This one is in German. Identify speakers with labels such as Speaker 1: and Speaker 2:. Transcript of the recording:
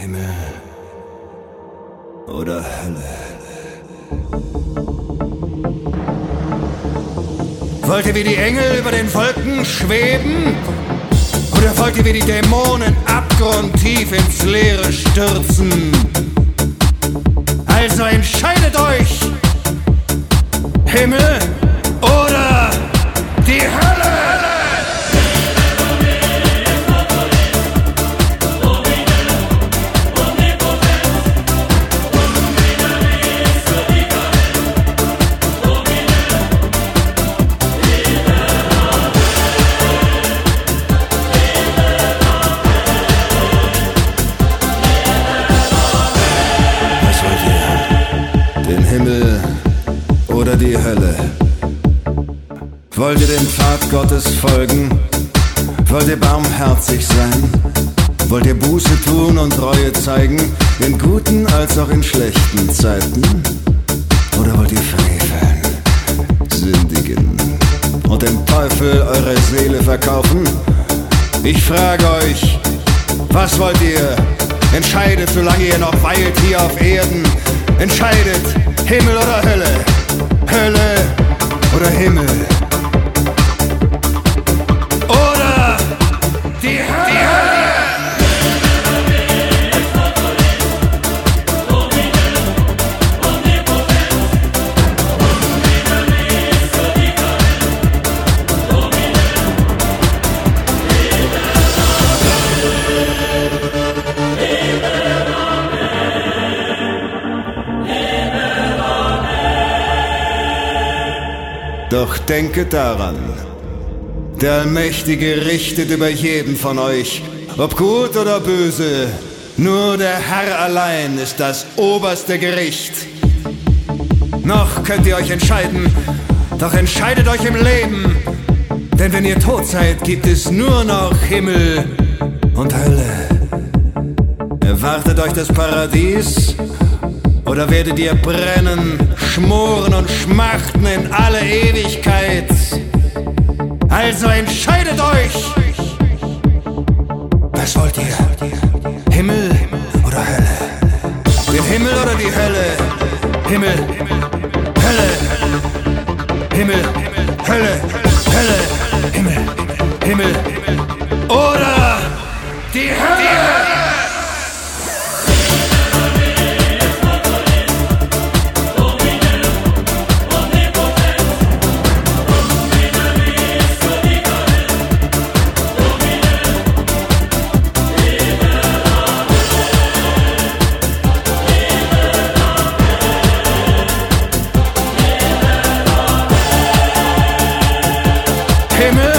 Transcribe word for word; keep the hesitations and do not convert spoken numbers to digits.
Speaker 1: Himmel oder Hölle? Wollt ihr wie die Engel über den Wolken schweben? Oder wollt ihr wie die Dämonen abgrundtief ins Leere stürzen? Also entscheidet euch! Himmel oder die Hölle! Himmel oder die Hölle? Wollt ihr dem Pfad Gottes folgen? Wollt ihr barmherzig sein? Wollt ihr Buße tun und Reue zeigen, in guten als auch in schlechten Zeiten? Oder wollt ihr freveln, sündigen und dem Teufel eure Seele verkaufen? Ich frage euch, was wollt ihr? Entscheidet, solange ihr noch weilt hier auf Erden. Entscheidet, Himmel oder Hölle, Hölle oder Himmel. Oder die Hölle. Die Hölle. Doch denke daran, der Allmächtige richtet über jeden von euch, ob gut oder böse, nur der Herr allein ist das oberste Gericht. Noch könnt ihr euch entscheiden, doch entscheidet euch im Leben, denn wenn ihr tot seid, gibt es nur noch Himmel und Hölle. Erwartet euch das Paradies? Oder werdet ihr brennen, schmoren und schmachten in alle Ewigkeit? Also entscheidet euch! Was wollt ihr? Himmel oder Hölle? Den Himmel oder die Hölle? Himmel, Hölle, Himmel, Hölle, Hölle, Himmel, Himmel oder die Hölle! Himmel